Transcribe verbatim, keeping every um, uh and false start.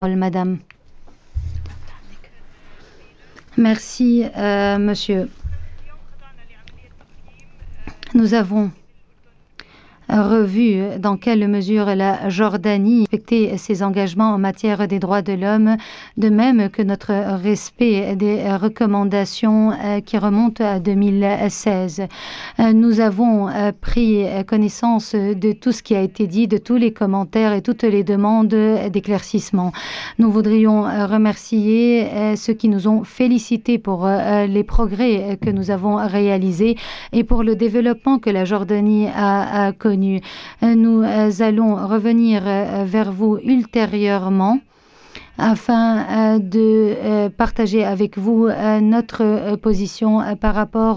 Madame. Merci, euh, monsieur. Nous avons revu dans quelle mesure la Jordanie respectait ses engagements en matière des droits de l'homme, de même que notre respect des recommandations qui remontent à deux mille seize. Nous avons pris connaissance de tout ce qui a été dit, de tous les commentaires et toutes les demandes d'éclaircissement. Nous voudrions remercier ceux qui nous ont félicités pour les progrès que nous avons réalisés et pour le développement que la Jordanie a connu. Nous allons revenir vers vous ultérieurement afin de partager avec vous notre position par rapport